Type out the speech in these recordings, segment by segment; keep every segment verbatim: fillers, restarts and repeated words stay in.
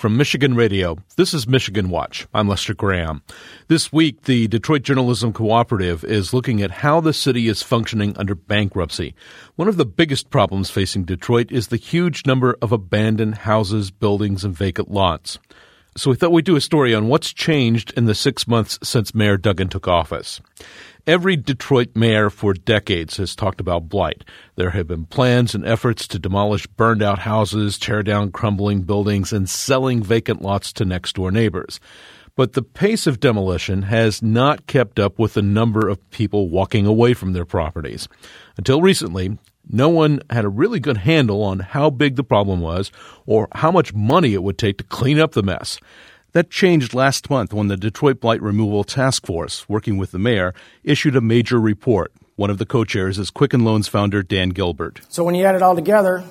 From Michigan Radio, this is Michigan Watch. I'm Lester Graham. This week, the Detroit Journalism Cooperative is looking at how the city is functioning under bankruptcy. One of the biggest problems facing Detroit is the huge number of abandoned houses, buildings, and vacant lots. So we thought we'd do a story on what's changed in the six months since Mayor Duggan took office. Every Detroit mayor for decades has talked about blight. There have been plans and efforts to demolish burned-out houses, tear down crumbling buildings, and selling vacant lots to next-door neighbors. But the pace of demolition has not kept up with the number of people walking away from their properties. Until recently, no one had a really good handle on how big the problem was or how much money it would take to clean up the mess. That changed last month when the Detroit Blight Removal Task Force, working with the mayor, issued a major report. One of the co-chairs is Quicken Loans founder Dan Gilbert. So when you add it all together,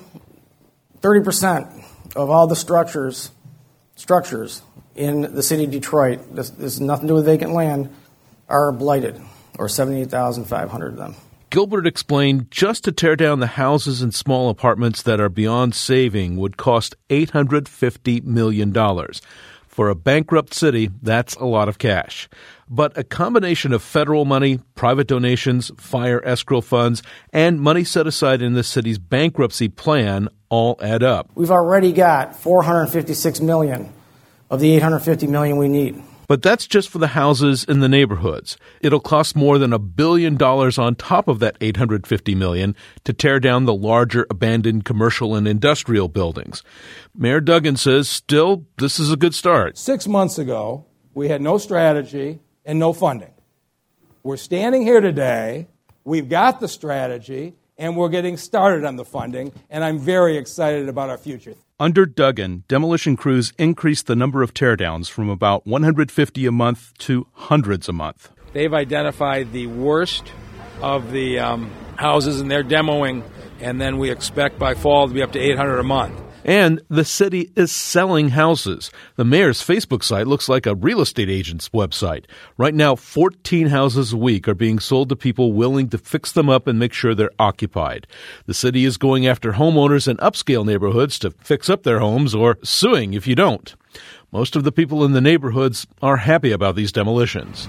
thirty percent of all the structures structures in the city of Detroit, this, this has nothing to do with vacant land, are blighted, or seventy-eight thousand five hundred of them. Gilbert explained just to tear down the houses and small apartments that are beyond saving would cost eight hundred fifty million dollars. For a bankrupt city, that's a lot of cash. But a combination of federal money, private donations, fire escrow funds, and money set aside in the city's bankruptcy plan all add up. We've already got four hundred fifty-six million dollars of the eight hundred fifty million dollars we need. But that's just for the houses in the neighborhoods. It'll cost more than a billion dollars on top of that eight hundred fifty million dollars to tear down the larger abandoned commercial and industrial buildings. Mayor Duggan says, still, this is a good start. Six months ago, we had no strategy and no funding. We're standing here today, we've got the strategy, and we're getting started on the funding, and I'm very excited about our future. Under Duggan, demolition crews increased the number of teardowns from about one hundred fifty a month to hundreds a month. They've identified the worst of the um, houses, and they're demoing, and then we expect by fall to be up to eight hundred a month. And the city is selling houses. The mayor's Facebook site looks like a real estate agent's website. Right now, fourteen houses a week are being sold to people willing to fix them up and make sure they're occupied. The city is going after homeowners in upscale neighborhoods to fix up their homes or suing if you don't. Most of the people in the neighborhoods are happy about these demolitions.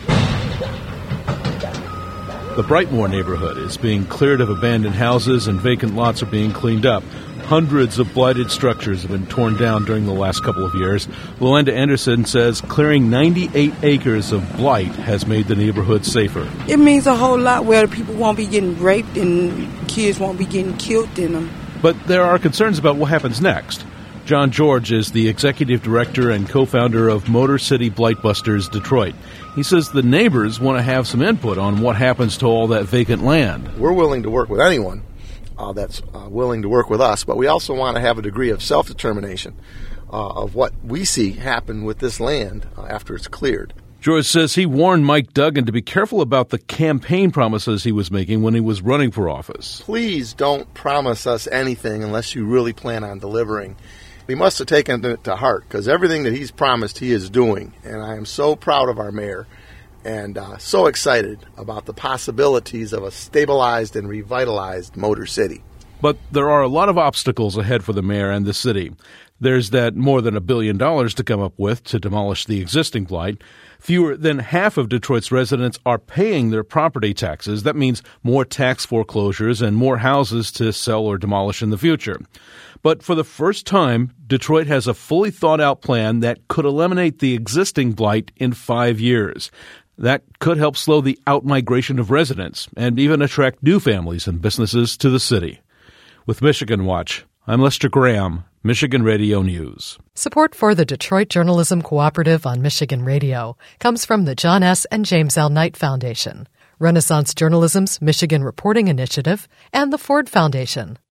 The Brightmoor neighborhood is being cleared of abandoned houses and vacant lots are being cleaned up. Hundreds of blighted structures have been torn down during the last couple of years. Luanda Anderson says clearing ninety-eight acres of blight has made the neighborhood safer. It means a whole lot where people won't be getting raped and kids won't be getting killed in them. But there are concerns about what happens next. John George is the executive director and co-founder of Motor City Blightbusters Detroit. He says the neighbors want to have some input on what happens to all that vacant land. We're willing to work with anyone uh, that's uh, willing to work with us, but we also want to have a degree of self-determination uh, of what we see happen with this land uh, after it's cleared. George says he warned Mike Duggan to be careful about the campaign promises he was making when he was running for office. Please don't promise us anything unless you really plan on delivering. We must have taken it to heart because everything that he's promised he is doing. And I am so proud of our mayor and uh, so excited about the possibilities of a stabilized and revitalized Motor City. But there are a lot of obstacles ahead for the mayor and the city. There's that more than a billion dollars to come up with to demolish the existing blight. Fewer than half of Detroit's residents are paying their property taxes. That means more tax foreclosures and more houses to sell or demolish in the future. But for the first time, Detroit has a fully thought-out plan that could eliminate the existing blight in five years. That could help slow the out-migration of residents and even attract new families and businesses to the city. With Michigan Watch, I'm Lester Graham, Michigan Radio News. Support for the Detroit Journalism Cooperative on Michigan Radio comes from the John S. and James L. Knight Foundation, Renaissance Journalism's Michigan Reporting Initiative, and the Ford Foundation.